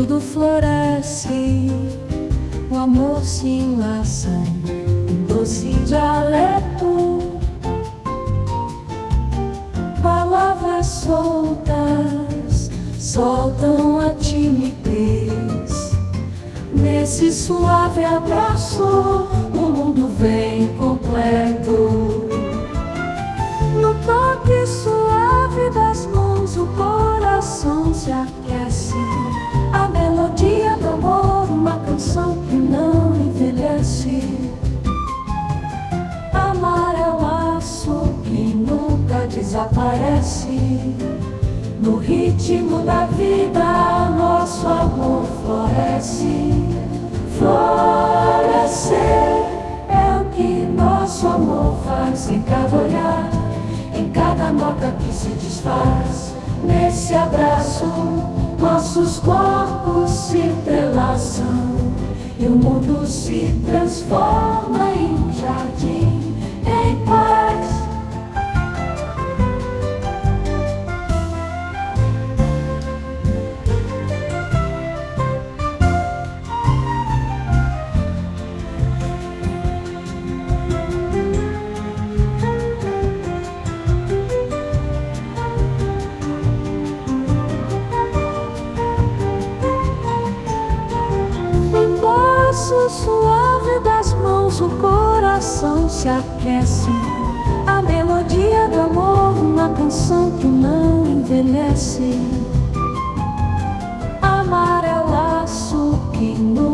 tudo floresce, o amor se enlaça em doce dialeto. Palavras soltas soltam a timidez. Nesse suave abraço, o mundo vem completo. No toque suave das mãos, o coração se aquece. A melodia do amor, uma canção que não envelhece. Amar é o laço que nunca desaparece. No ritmo da vida, nosso amor floresce. Florescer é o que nosso amor faz em cada olhar, em cada nota que se desfaz. Nesse abraço, nossos corpos se entrelaçam e o mundo se transforma em jardim em paz. No suave das mãos, o coração se aquece. A melodia do amor, uma canção que não envelhece. Amar é o laço que nunca